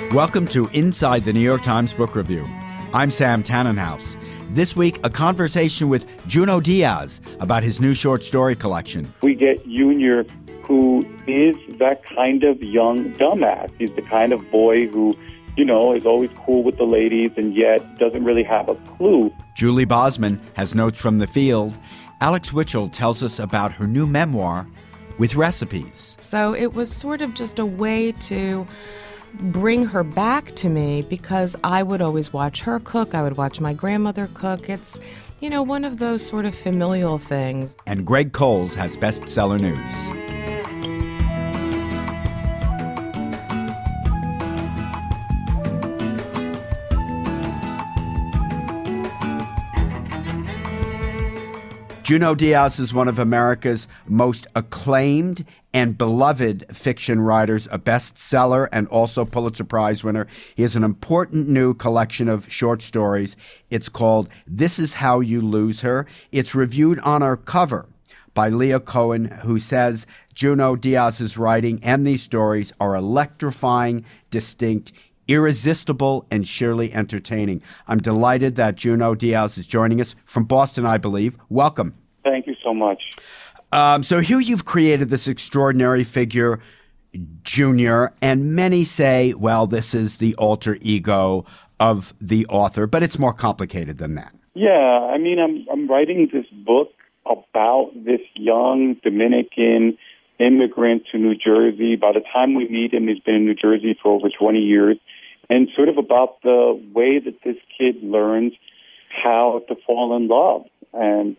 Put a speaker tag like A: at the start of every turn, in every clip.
A: Welcome to Inside the New York Times Book Review. I'm Sam Tannenhouse. This week, a conversation with Junot Diaz about his new short story collection.
B: We get Junior, who is that kind of young dumbass. He's the kind of boy who, is always cool with the ladies and yet doesn't really have a clue.
A: Julie Bosman has notes from the field. Alex Witchell tells us about her new memoir with recipes.
C: So it was sort of just a way to bring her back to me because I would always watch her cook. I would watch my grandmother cook. It's, one of those sort of familial things.
A: And Greg Coles has bestseller news. Junot Diaz is one of America's most acclaimed and beloved fiction writers, a bestseller and also Pulitzer Prize winner. He has an important new collection of short stories. It's called This Is How You Lose Her. It's reviewed on our cover by Leah Cohen, who says Junot Diaz's writing and these stories are electrifying, distinct, irresistible, and sheerly entertaining. I'm delighted that Junot Diaz is joining us from Boston, I believe. Welcome.
B: Thank you so much.
A: So here you've created this extraordinary figure, Junior, and many say, well, this is the alter ego of the author, but it's more complicated than that.
B: Yeah, I'm writing this book about this young Dominican immigrant to New Jersey. By the time we meet him, he's been in New Jersey for over 20 years, and sort of about the way that this kid learns how to fall in love. And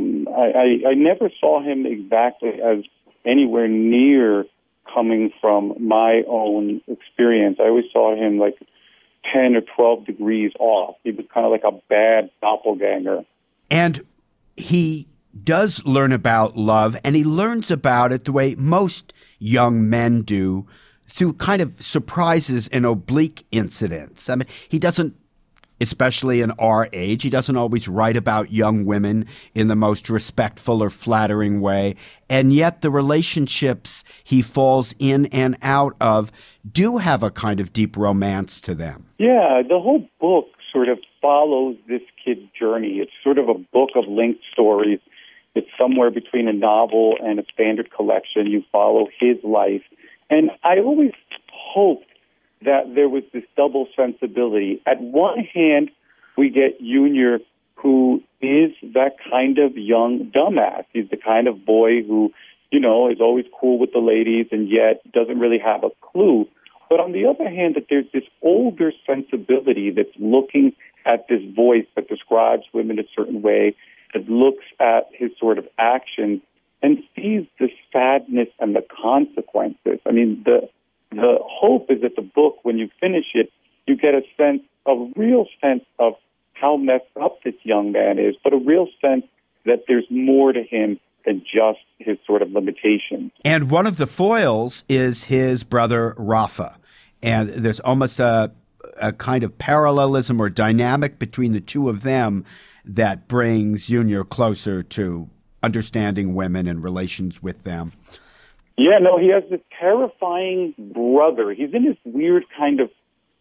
B: I never saw him exactly as anywhere near coming from my own experience. I always saw him like 10 or 12 degrees off. He was kind of like a bad doppelganger.
A: And he does learn about love, and he learns about it the way most young men do, through kind of surprises and oblique incidents. I mean, he doesn't, especially in our age, he doesn't always write about young women in the most respectful or flattering way. And yet the relationships he falls in and out of do have a kind of deep romance to them.
B: Yeah, the whole book sort of follows this kid's journey. It's sort of a book of linked stories. It's somewhere between a novel and a standard collection. You follow his life. And I always hoped that there was this double sensibility. At one hand, we get Junior, who is that kind of young dumbass. He's the kind of boy who, is always cool with the ladies and yet doesn't really have a clue. But on the other hand, that there's this older sensibility that's looking at this voice that describes women a certain way, that looks at his sort of actions and sees the sadness and the consequences. The hope is that the book, when you finish it, you get a real sense of how messed up this young man is, but a real sense that there's more to him than just his sort of limitations.
A: And one of the foils is his brother, Rafa. And there's almost a kind of parallelism or dynamic between the two of them that brings Junior closer to understanding women and relations with them.
B: Yeah, no, he has this terrifying brother. He's in this weird kind of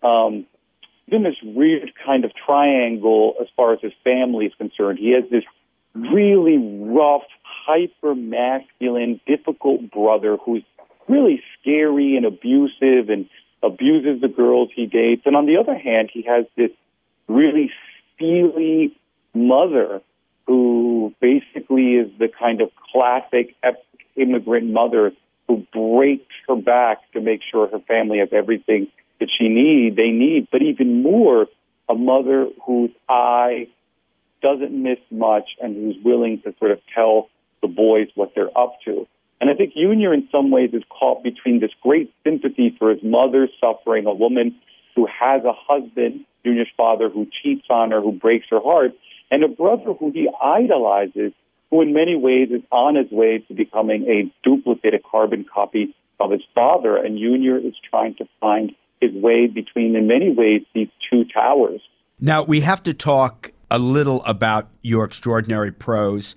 B: triangle as far as his family is concerned. He has this really rough, hyper-masculine, difficult brother who's really scary and abusive and abuses the girls he dates. And on the other hand, he has this really steely mother who basically is the kind of classic immigrant mother who breaks her back to make sure her family has everything that they need, but even more, a mother whose eye doesn't miss much and who's willing to sort of tell the boys what they're up to. And I think Junior in some ways is caught between this great sympathy for his mother's suffering, a woman who has a husband, Junior's father, who cheats on her, who breaks her heart, and a brother who he idolizes, who in many ways is on his way to becoming a duplicate, a carbon copy of his father. And Junior is trying to find his way between, in many ways, these two towers.
A: Now, we have to talk a little about your extraordinary prose.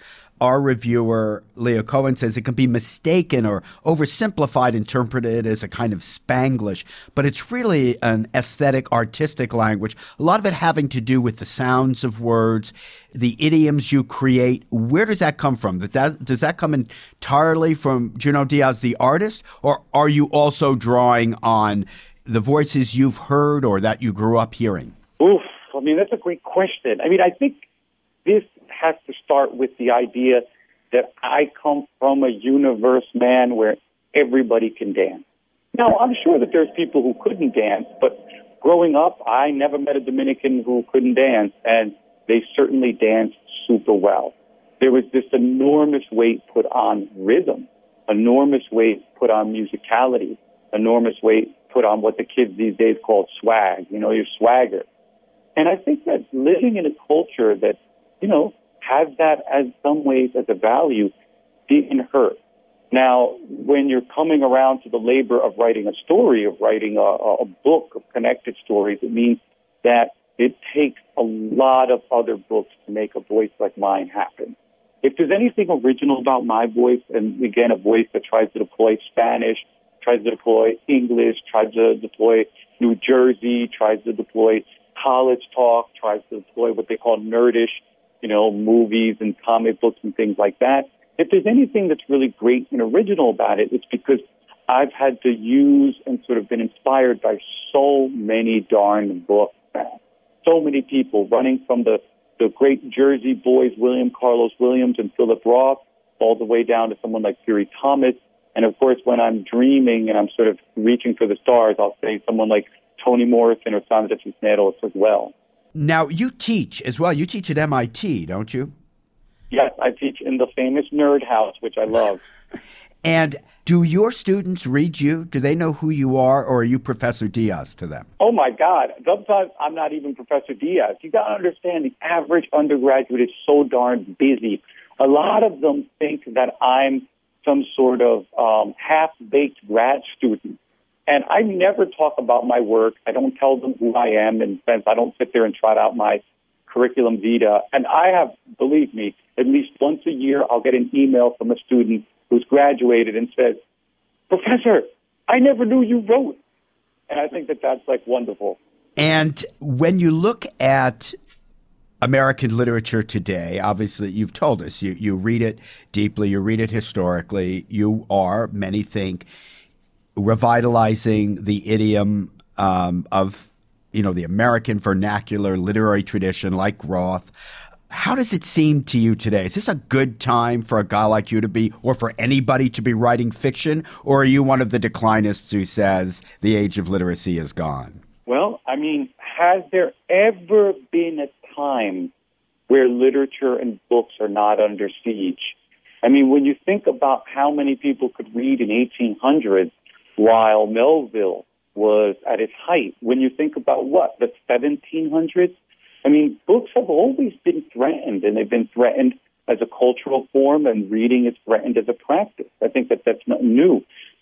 A: our reviewer, Leah Cohen, says it can be mistaken or oversimplified, interpreted as a kind of Spanglish, but it's really an aesthetic, artistic language, a lot of it having to do with the sounds of words, the idioms you create. Where does that come from? Does that come entirely from Junot Diaz, the artist, or are you also drawing on the voices you've heard or that you grew up hearing?
B: Oof, I mean, that's a great question. I mean, I think this has to start with the idea that I come from a universe, man, where everybody can dance. Now, I'm sure that there's people who couldn't dance, but growing up, I never met a Dominican who couldn't dance, and they certainly danced super well. There was this enormous weight put on rhythm, enormous weight put on musicality, enormous weight put on what the kids these days call swag, your swagger. And I think that living in a culture that, has that as some ways as a value didn't hurt. Now, when you're coming around to the labor of writing a story, of writing a book of connected stories, it means that it takes a lot of other books to make a voice like mine happen. If there's anything original about my voice, and again, a voice that tries to deploy Spanish, tries to deploy English, tries to deploy New Jersey, tries to deploy college talk, tries to deploy what they call nerdish, movies and comic books and things like that. If there's anything that's really great and original about it, it's because I've had to use and sort of been inspired by so many darn books. So many people, running from the great Jersey boys, William Carlos Williams and Philip Roth, all the way down to someone like Fury Thomas. And of course, when I'm dreaming and I'm sort of reaching for the stars, I'll say someone like Toni Morrison or Sandra Cisneros as well.
A: Now, you teach as well. You teach at MIT, don't you?
B: Yes, I teach in the famous Nerd House, which I love.
A: And do your students read you? Do they know who you are, or are you Professor Diaz to them?
B: Oh, my God. Sometimes I'm not even Professor Diaz. You got to understand, the average undergraduate is so darn busy. A lot of them think that I'm some sort of half-baked grad student. And I never talk about my work. I don't tell them who I am. In a sense, I don't sit there and trot out my curriculum vitae. And I have, believe me, at least once a year, I'll get an email from a student who's graduated and says, "Professor, I never knew you wrote." And I think that that's like wonderful.
A: And when you look at American literature today, obviously you've told us you read it deeply, you read it historically, you are, many think, revitalizing the idiom of, the American vernacular literary tradition like Roth. How does it seem to you today? Is this a good time for a guy like you to be, or for anybody to be writing fiction? Or are you one of the declinists who says the age of literacy is gone?
B: Well, I mean, has there ever been a time where literature and books are not under siege? I mean, when you think about how many people could read in 1800s, while Melville was at its height, when you think about the 1700s, I mean, books have always been threatened, and they've been threatened as a cultural form, and reading is threatened as a practice. I think that that's not new.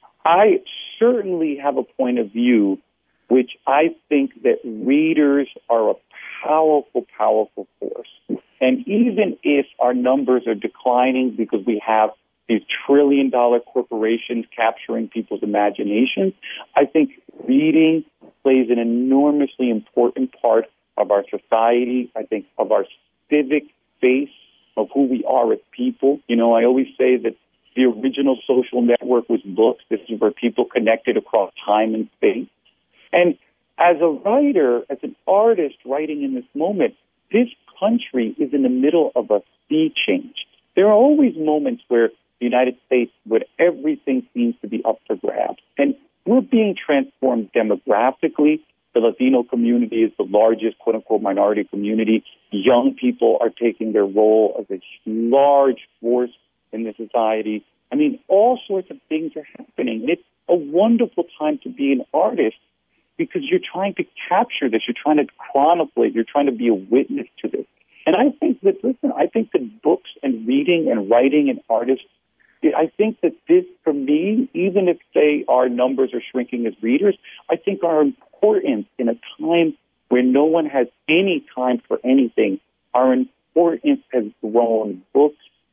B: I certainly have a point of view which I think that readers are a powerful, powerful force. And even if our numbers are declining because we have these trillion-dollar corporations capturing people's imaginations, I think reading plays an enormously important part of our society, I think of our civic base, of who we are as people. I always say that the original social network was books. This is where people connected across time and space. And as a writer, as an artist writing in this moment, this country is in the middle of a sea change. There are always moments where the United States, where everything seems to be up for grabs. And we're being transformed demographically. The Latino community is the largest, quote-unquote, minority community. Young people are taking their role as a large force in the society. I mean, all sorts of things are happening. It's a wonderful time to be an artist because you're trying to capture this. You're trying to chronicle it. You're trying to be a witness to this. And I think that books and reading and writing and artists, I think that this, for me, even if, say, our numbers are shrinking as readers, I think our importance in a time where no one has any time for anything, our importance has grown. Books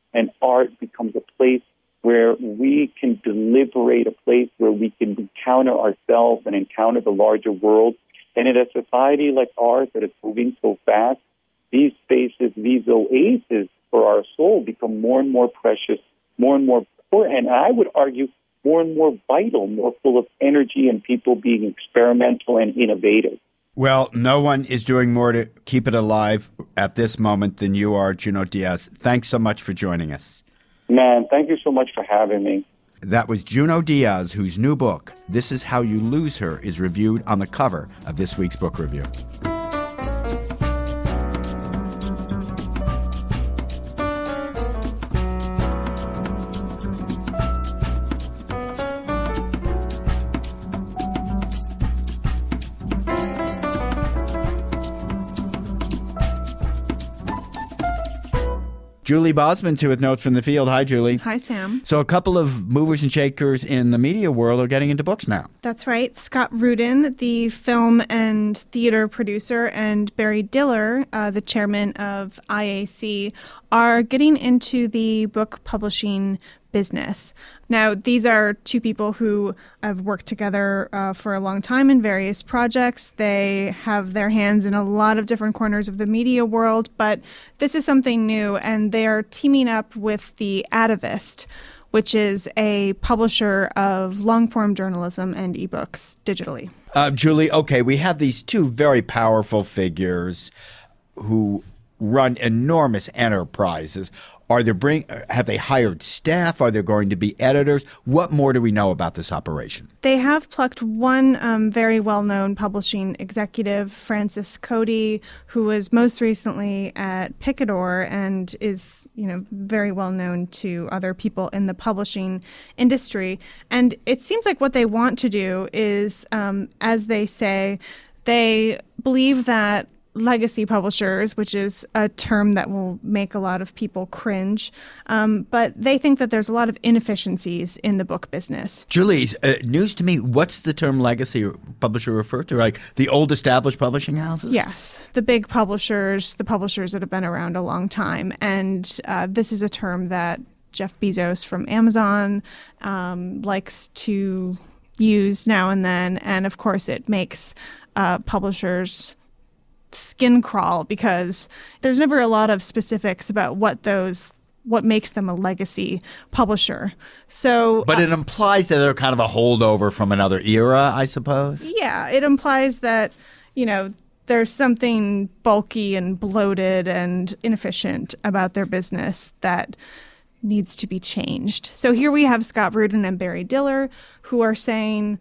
B: and art becomes a place where we can deliberate, a place where we can encounter ourselves and encounter the larger world. And in a society like ours that is moving so fast, these spaces, these oases for our soul become more and more precious, more and more important, and I would argue more and more vital, more full of energy and people being experimental and innovative.
A: Well, no one is doing more to keep it alive at this moment than you are, Junot Diaz. Thanks so much for joining us.
B: Man, thank you so much for having me.
A: That was Junot Diaz, whose new book, This Is How You Lose Her, is reviewed on the cover of this week's book review. Julie Bosman's here with Notes from the Field. Hi, Julie.
D: Hi, Sam.
A: So a couple of movers and shakers in the media world are getting into books now.
D: That's right. Scott Rudin, the film and theater producer, and Barry Diller, the chairman of IAC, are getting into the book publishing business. Now, these are two people who have worked together for a long time in various projects. They have their hands in a lot of different corners of the media world, but this is something new, and they are teaming up with The Atavist, which is a publisher of long-form journalism and ebooks digitally.
A: Julie, okay, we have these two very powerful figures who run enormous enterprises. Have they hired staff? Are there going to be editors? What more do we know about this operation?
D: They have plucked one very well-known publishing executive, Francis Cody, who was most recently at Picador and is, very well known to other people in the publishing industry. And it seems like what they want to do is, as they say, they believe that legacy publishers, which is a term that will make a lot of people cringe, but they think that there's a lot of inefficiencies in the book business.
A: Julie, news to me, what's the term legacy publisher refer to? Like the old established publishing houses?
D: Yes, the big publishers, the publishers that have been around a long time. And this is a term that Jeff Bezos from Amazon likes to use now and then. And of course, it makes publishers skin crawl because there's never a lot of specifics about what makes them a legacy publisher. So,
A: but it implies that they're kind of a holdover from another era, I suppose.
D: Yeah, it implies that, there's something bulky and bloated and inefficient about their business that needs to be changed. So here we have Scott Rudin and Barry Diller who are saying,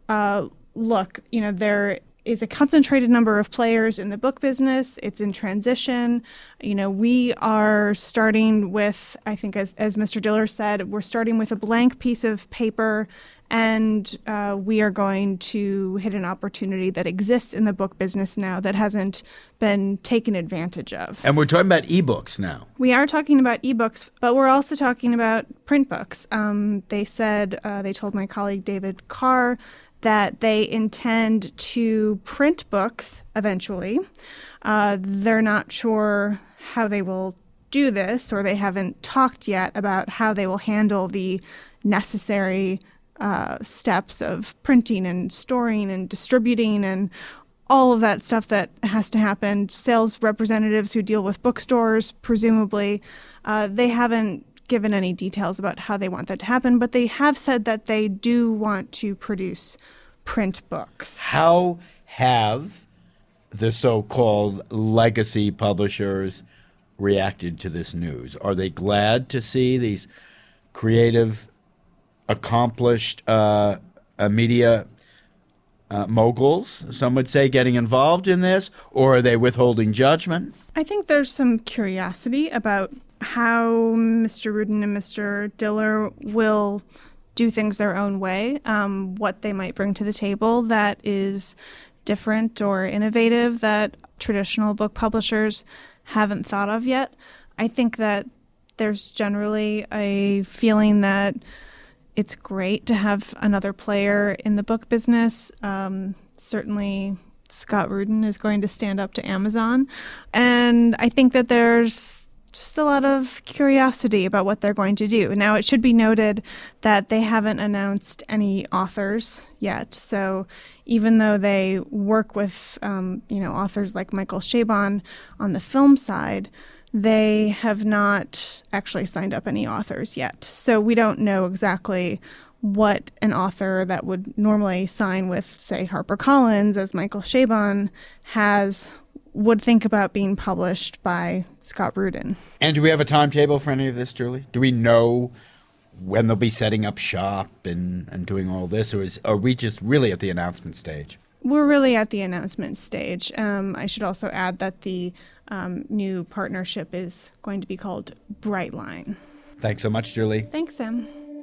D: look, there is a concentrated number of players in the book business. It's in transition. We are starting with, I think as Mr. Diller said, we're starting with a blank piece of paper, and we are going to hit an opportunity that exists in the book business now that hasn't been taken advantage of.
A: And we're talking about ebooks now.
D: We are talking about ebooks, but we're also talking about print books. They said, they told my colleague David Carr that they intend to print books eventually. They're not sure how they will do this, or they haven't talked yet about how they will handle the necessary steps of printing and storing and distributing and all of that stuff that has to happen. Sales representatives who deal with bookstores, presumably, they haven't given any details about how they want that to happen, but they have said that they do want to produce print books.
A: How have the so-called legacy publishers reacted to this news? Are they glad to see these creative, accomplished media moguls, some would say, getting involved in this, or are they withholding judgment?
D: I think there's some curiosity about how Mr. Rudin and Mr. Diller will do things their own way, what they might bring to the table that is different or innovative that traditional book publishers haven't thought of yet. I think that there's generally a feeling that it's great to have another player in the book business. Certainly Scott Rudin is going to stand up to Amazon. And I think that there's just a lot of curiosity about what they're going to do. Now, it should be noted that they haven't announced any authors yet. So even though they work with, authors like Michael Chabon on the film side, they have not actually signed up any authors yet. So we don't know exactly what an author that would normally sign with, say, HarperCollins, as Michael Chabon has, would think about being published by Scott Rudin.
A: And do we have a timetable for any of this, Julie? Do we know when they'll be setting up shop and doing all this, or are we just really at the announcement stage?
D: We're really at the announcement stage. I should also add that the new partnership is going to be called Brightline.
A: Thanks so much, Julie.
D: Thanks, Sam.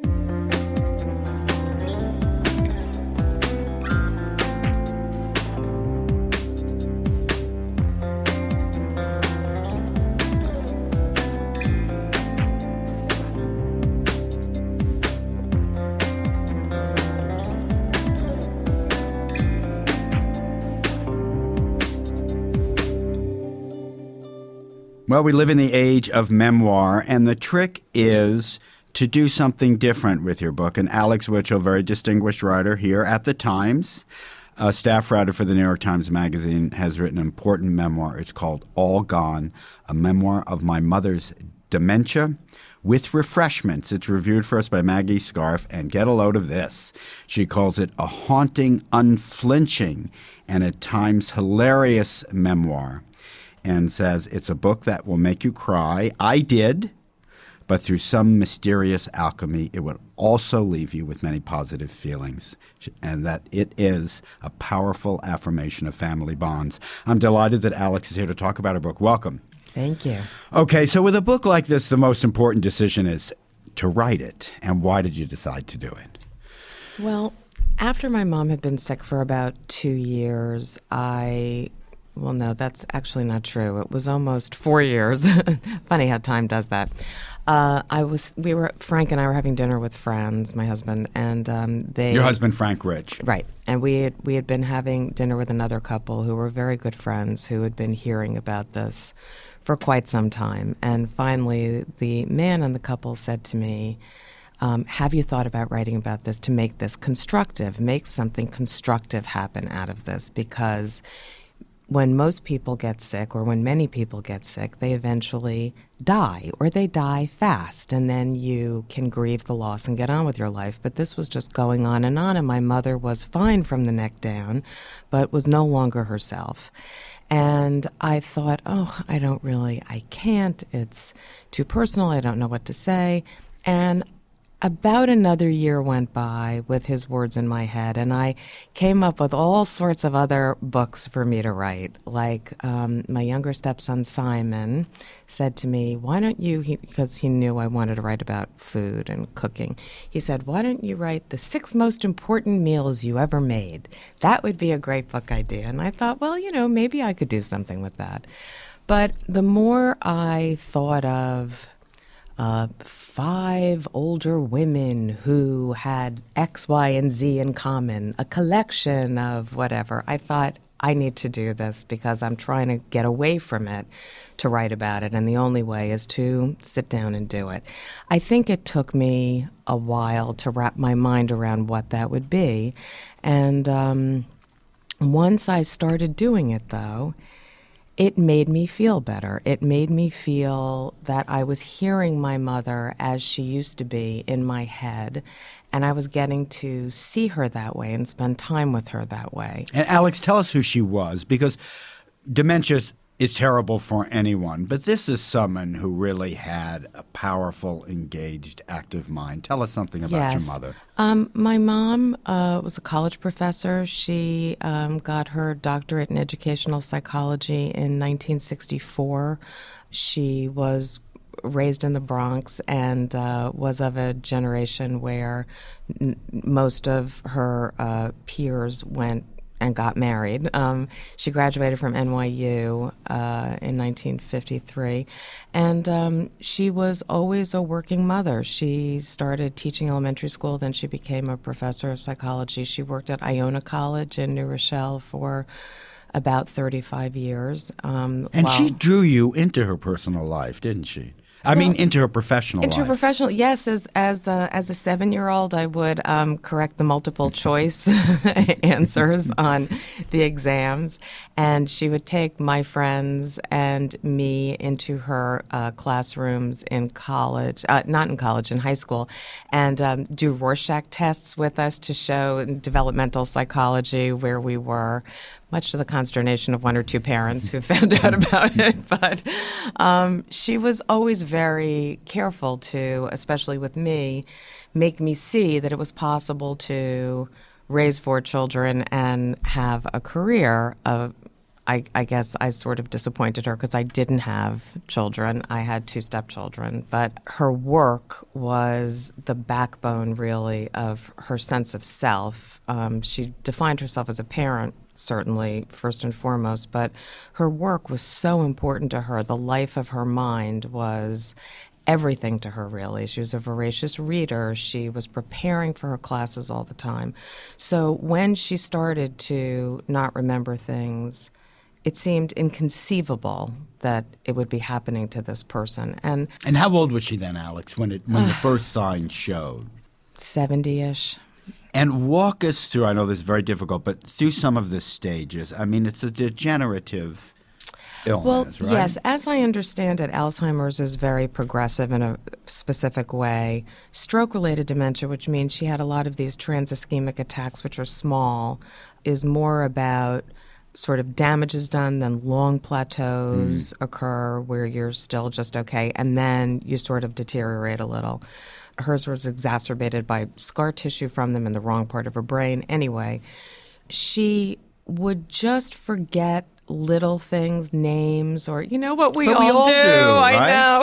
A: Well, we live in the age of memoir, and the trick is to do something different with your book. And Alex Witchell, very distinguished writer here at the Times, a staff writer for the New York Times Magazine, has written an important memoir. It's called All Gone, a memoir of my mother's dementia with refreshments. It's reviewed for us by Maggie Scarf, and get a load of this. She calls it a haunting, unflinching, and at times hilarious memoir, and says it's a book that will make you cry. I did, but through some mysterious alchemy, it would also leave you with many positive feelings, and that it is a powerful affirmation of family bonds. I'm delighted that Alex is here to talk about her book. Welcome.
C: Thank you.
A: Okay, so with a book like this, the most important decision is to write it. And why did you decide to do it?
C: Well, after my mom had been sick for about 2 years, well, no, that's actually not true. It was almost 4 years. Funny how time does that. Frank and I were having dinner with friends, my husband, and
A: Your husband, Frank Rich.
C: Right. And we had been having dinner with another couple who were very good friends who had been hearing about this for quite some time. And finally, the man in the couple said to me, have you thought about writing about this to make this constructive, make something constructive happen out of this? Because when most people get sick, or when many people get sick, they eventually die, or they die fast, and then you can grieve the loss and get on with your life. But this was just going on, and my mother was fine from the neck down, but was no longer herself. And I thought, I can't, it's too personal, I don't know what to say. And about another year went by with his words in my head, and I came up with all sorts of other books for me to write. Like my younger stepson, Simon, said to me, why don't you, because he knew I wanted to write about food and cooking, he said, why don't you write the 6 most important meals you ever made? That would be a great book idea. And I thought, well, maybe I could do something with that. But the more I thought of 5 older women who had X, Y, and Z in common, a collection of whatever, I thought, I need to do this because I'm trying to get away from it to write about it, and the only way is to sit down and do it. I think it took me a while to wrap my mind around what that would be, and once I started doing it, though, it made me feel better. It made me feel that I was hearing my mother as she used to be in my head, and I was getting to see her that way and spend time with her that way.
A: And Alex, tell us who she was, because dementia is terrible for anyone, but this is someone who really had a powerful, engaged, active mind. Tell us something about your mother.
C: My mom was a college professor. She got her doctorate in educational psychology in 1964. She was raised in the Bronx and was of a generation where most of her peers went and got married. She graduated from NYU in 1953, and she was always a working mother. She started teaching elementary school, then she became a professor of psychology. She worked at Iona College in New Rochelle for about 35 years.
A: And she drew you into her personal life, didn't she? I mean, into her professional life.
C: Into her professional, yes. As a 7-year-old, I would correct the multiple choice answers on the exams, and she would take my friends and me into her classrooms in college, not in college, in high school, and do Rorschach tests with us to show developmental psychology where we were. Much to the consternation of one or two parents who found out about it. But she was always very careful to, especially with me, make me see that it was possible to raise 4 children and have a career. I guess I sort of disappointed her because I didn't have children. I had 2 stepchildren. But her work was the backbone, really, of her sense of self. She defined herself as a parent, certainly, first and foremost, but her work was so important to her. The life of her mind was everything to her, really. She was a voracious reader. She was preparing for her classes all the time. So when she started to not remember things, it seemed inconceivable that it would be happening to this person. And
A: how old was she then, Alex, when the first signs showed?
C: 70-ish.
A: And walk us through, I know this is very difficult, but through some of the stages. I mean, it's a degenerative illness, right?
C: Yes. As I understand it, Alzheimer's is very progressive in a specific way. Stroke-related dementia, which means she had a lot of these transischemic attacks, which are small, is more about sort of damage is done, then long plateaus occur where you're still just okay, and then you sort of deteriorate a little. Hers was exacerbated by scar tissue from them in the wrong part of her brain. Anyway, she would just forget little things, names, or what we all do.
A: Right?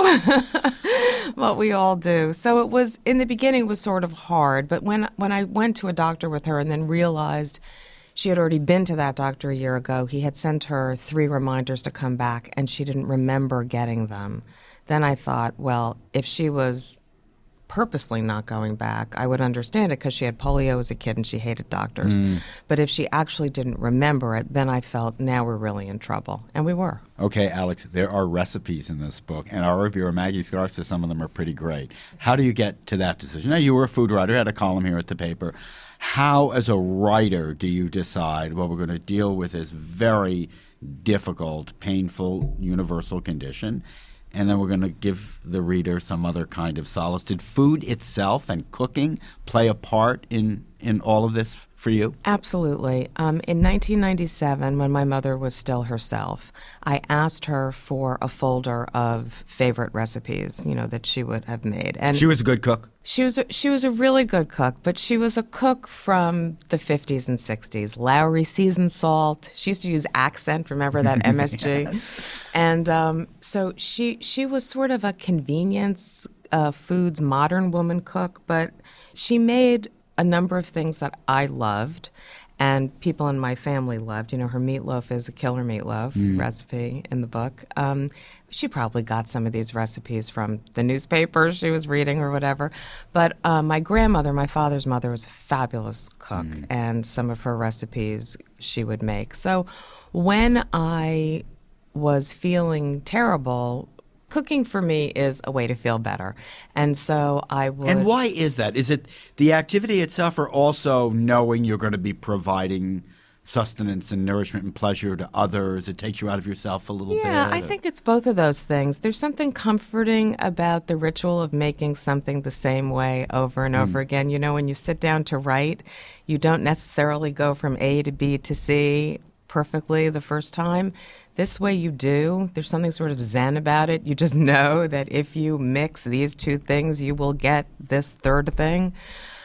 C: I know. What we all do. So it was, in the beginning, it was sort of hard. But when I went to a doctor with her and then realized she had already been to that doctor a year ago, he had sent her 3 reminders to come back, and she didn't remember getting them. Then I thought, well, if she was purposely not going back, I would understand it because she had polio as a kid and she hated doctors. But if she actually didn't remember it, then I felt now we're really in trouble. And we were.
A: Okay, Alex, there are recipes in this book, and our reviewer, Maggie Scarf, says some of them are pretty great. How do you get to that decision? Now, you were a food writer, had a column here at the paper. How, as a writer, do you decide, well, we're going to deal with this very difficult, painful, universal condition, and then we're going to give the reader some other kind of solace? Did food itself and cooking play a part in all of this for you?
C: Absolutely. In 1997, when my mother was still herself, I asked her for a folder of favorite recipes, that she would have made. And
A: she was a good cook?
C: She was a really good cook, but she was a cook from the 50s and 60s. Lowry seasoned salt. She used to use accent, remember that MSG?
A: Yes.
C: And so she was sort of a convenience foods modern woman cook, but she made a number of things that I loved and people in my family loved. Her meatloaf is a killer meatloaf recipe in the book. She probably got some of these recipes from the newspaper she was reading or whatever. But my grandmother, my father's mother, was a fabulous cook, and some of her recipes she would make. So when I was feeling terrible, cooking for me is a way to feel better. And so I would...
A: And why is that? Is it the activity itself or also knowing you're going to be providing sustenance and nourishment and pleasure to others? It takes you out of yourself a little bit?
C: Yeah, I think it's both of those things. There's something comforting about the ritual of making something the same way over and over again. When you sit down to write, you don't necessarily go from A to B to C perfectly the first time. This way you do. There's something sort of zen about it. You just know that if you mix these 2 things, you will get this third thing.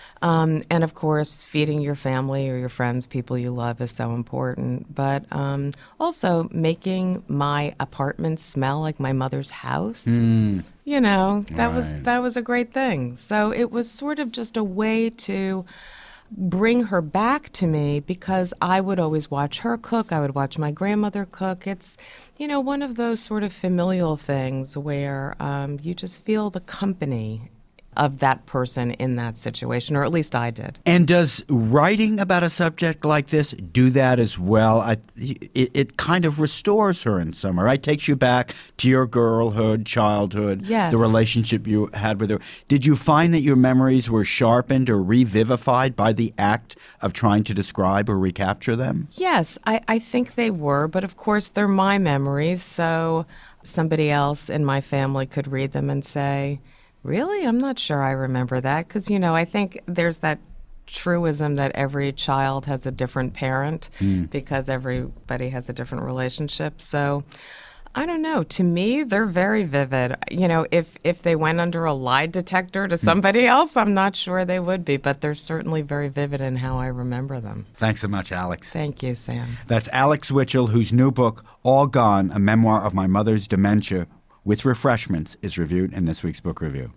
C: And of course, feeding your family or your friends, people you love, is so important. But also making my apartment smell like my mother's house. That was a great thing. So it was sort of just a way to bring her back to me because I would always watch her cook. I would watch my grandmother cook. It's, one of those sort of familial things where you just feel the company of that person in that situation, or at least I did.
A: And does writing about a subject like this do that as well? It kind of restores her in some way, right? Takes you back to your girlhood, childhood,
C: Yes.
A: the relationship you had with her. Did you find that your memories were sharpened or revivified by the act of trying to describe or recapture them?
C: Yes, I think they were, but of course they're my memories, so somebody else in my family could read them and say, really? I'm not sure I remember that. Because, I think there's that truism that every child has a different parent because everybody has a different relationship. So I don't know. To me, they're very vivid. If they went under a lie detector to somebody else, I'm not sure they would be, but they're certainly very vivid in how I remember them.
A: Thanks so much, Alex.
C: Thank you, Sam.
A: That's Alex Witchell, whose new book, All Gone, A Memoir of My Mother's Dementia with Refreshments, is reviewed in this week's book review.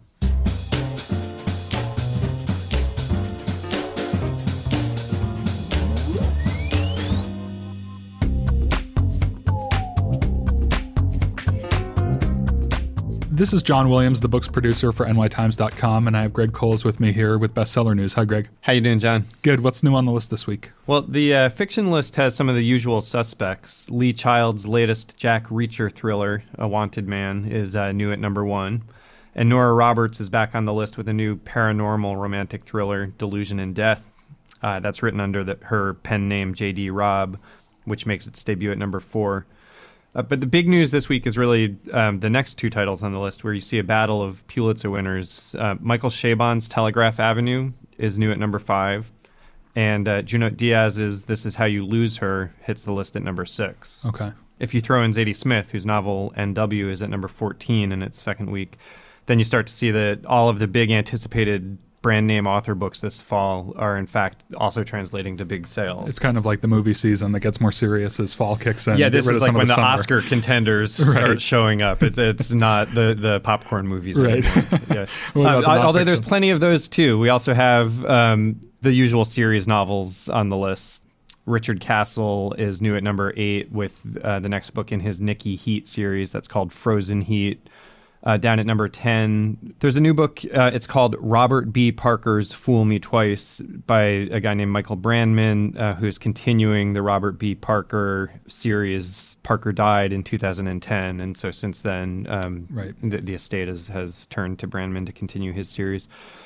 E: This is John Williams, the book's producer for nytimes.com, and I have Greg Coles with me here with Bestseller News. Hi, Greg.
F: How you doing, John?
E: Good. What's new on the list this week?
F: Well, the fiction list has some of the usual suspects. Lee Child's latest Jack Reacher thriller, A Wanted Man, is new at number 1. And Nora Roberts is back on the list with a new paranormal romantic thriller, Delusion and Death. That's written under her pen name, J.D. Robb, which makes its debut at number 4. But the big news this week is really the next two titles on the list, where you see a battle of Pulitzer winners. Michael Chabon's Telegraph Avenue is new at number 5, and Junot Diaz's This Is How You Lose Her hits the list at number 6.
E: Okay.
F: If you throw in Zadie Smith, whose novel N.W. is at number 14 in its second week, then you start to see that all of the big anticipated brand name author books this fall are in fact also translating to big sales.
E: It's kind of like the movie season that gets more serious as fall kicks in.
F: Yeah, this is like when the
E: summer.
F: Oscar contenders start showing up. It's not the popcorn movies.
E: Right.
F: Yeah.
E: the
F: Although there's plenty of those too. We also have the usual series novels on the list. Richard Castle is new at number 8 with the next book in his Nikki Heat series that's called Frozen Heat. Down at number 10, there's a new book. It's called Robert B. Parker's Fool Me Twice by a guy named Michael Brandman, who's continuing the Robert B. Parker series. Parker died in 2010, and so since then, the estate has turned to Brandman to continue his series.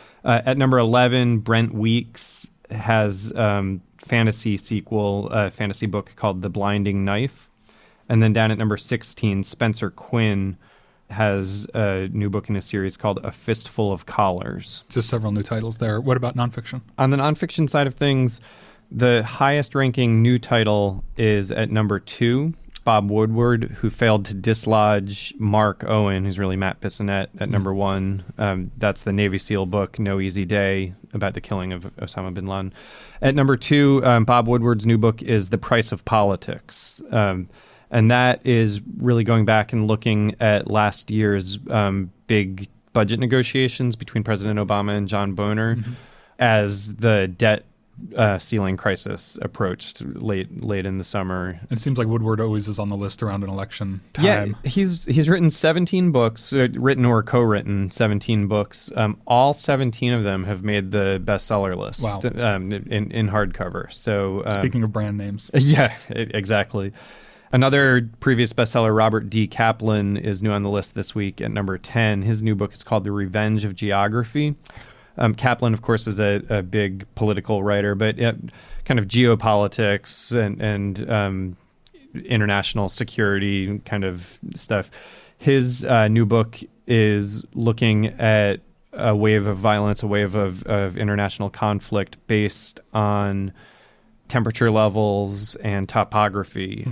F: At number 11, Brent Weeks has fantasy sequel, fantasy book called The Blinding Knife. And then down at number 16, Spencer Quinn has a new book in a series called A Fistful of Collars.
E: So several new titles there. What about nonfiction?
F: On the nonfiction side of things, the highest ranking new title is at number 2, Bob Woodward, who failed to dislodge Mark Owen, who's really Matt Bissonnette, at number 1. That's the Navy SEAL book, No Easy Day, about the killing of Osama bin Laden. At number 2, Bob Woodward's new book is The Price of Politics. And that is really going back and looking at last year's big budget negotiations between President Obama and John Boehner as the debt ceiling crisis approached late in the summer.
E: It seems like Woodward always is on the list around an election time.
F: Yeah, he's written 17 books, written or co-written 17 books. All 17 of them have made the bestseller list.
E: Wow.
F: In hardcover. So
E: Speaking of brand names.
F: Yeah, exactly. Another previous bestseller, Robert D. Kaplan, is new on the list this week at number 10. His new book is called The Revenge of Geography. Kaplan, of course, is a big political writer, but kind of geopolitics and international security kind of stuff. His new book is looking at a wave of violence, a wave of international conflict based on temperature levels and topography.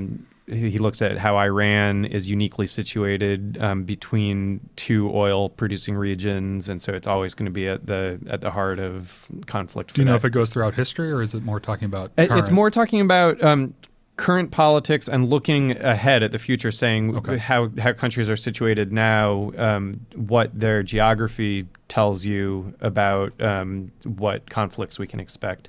F: He looks at how Iran is uniquely situated between two oil-producing regions, and so it's always going to be at the heart of conflict.
E: Do you know if it goes throughout history, or is it more talking about current?
F: It's more talking about current politics and looking ahead at the future, saying how countries are situated now, what their geography tells you about what conflicts we can expect.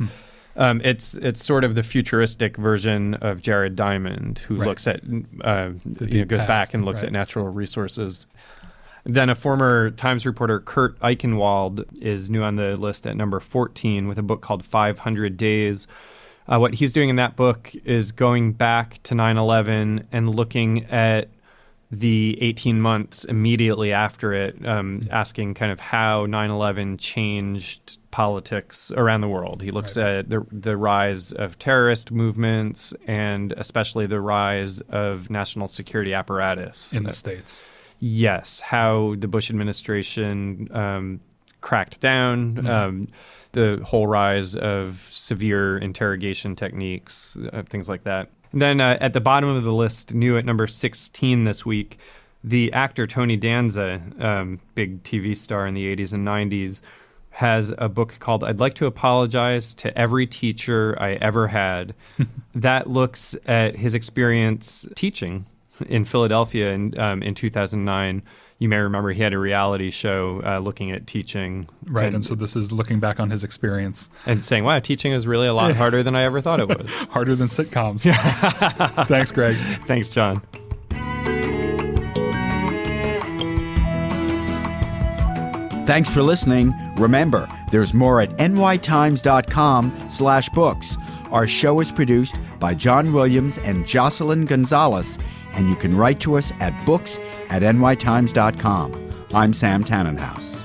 F: It's sort of the futuristic version of Jared Diamond, who looks at goes back and looks at natural resources. Then a former Times reporter, Kurt Eichenwald, is new on the list at number 14 with a book called 500 Days. What he's doing in that book is going back to 9/11 and looking at the 18 months immediately after it, asking kind of how 9/11 changed politics around the world. He looks at the rise of terrorist movements and especially the rise of national security apparatus.
E: In the States.
F: Yes, how the Bush administration cracked down, the whole rise of severe interrogation techniques, things like that. And then at the bottom of the list, new at number 16 this week, the actor Tony Danza, big TV star in the 80s and 90s, has a book called I'd Like to Apologize to Every Teacher I Ever Had. That looks at his experience teaching in Philadelphia in 2009. You may remember he had a reality show looking at teaching.
E: Right, and so this is looking back on his experience.
F: And saying, wow, teaching is really a lot harder than I ever thought it was.
E: Harder than sitcoms. Thanks, Greg.
F: Thanks, John.
A: Thanks for listening. Remember, there's more at nytimes.com/books. Our show is produced by John Williams and Jocelyn Gonzalez, and you can write to us at books@nytimes.com. I'm Sam Tannenhouse.